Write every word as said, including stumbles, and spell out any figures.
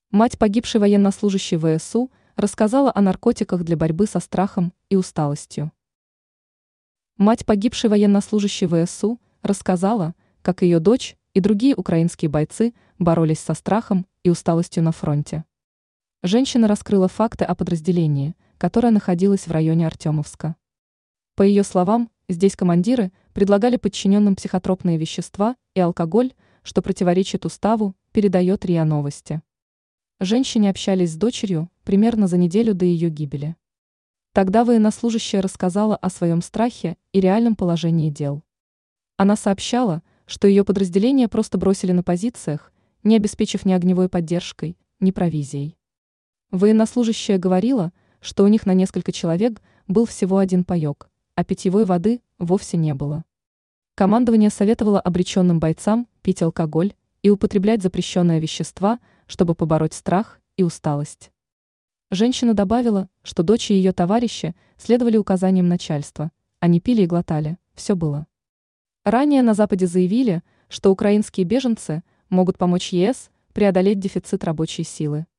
Мать погибшей военнослужащей вэ эс у рассказала о наркотиках для борьбы со страхом и усталостью. Мать погибшей военнослужащей вэ эс у рассказала, как ее дочь и другие украинские бойцы боролись со страхом и усталостью на фронте. Женщина раскрыла факты о подразделении, которое находилось в районе Артемовска. По ее словам, здесь командиры предлагали подчиненным психотропные вещества и алкоголь, что противоречит уставу, передает РИА Новости. Женщины общались с дочерью примерно за неделю до ее гибели. Тогда военнослужащая рассказала о своем страхе и реальном положении дел. Она сообщала, что ее подразделение просто бросили на позициях, не обеспечив ни огневой поддержкой, ни провизией. Военнослужащая говорила, что у них на несколько человек был всего один паек, а питьевой воды вовсе не было. Командование советовало обреченным бойцам пить алкоголь и употреблять запрещенные вещества, чтобы побороть страх и усталость. Женщина добавила, что дочь и ее товарищи следовали указаниям начальства, они пили и глотали, все было. Ранее на Западе заявили, что украинские беженцы могут помочь е эс преодолеть дефицит рабочей силы.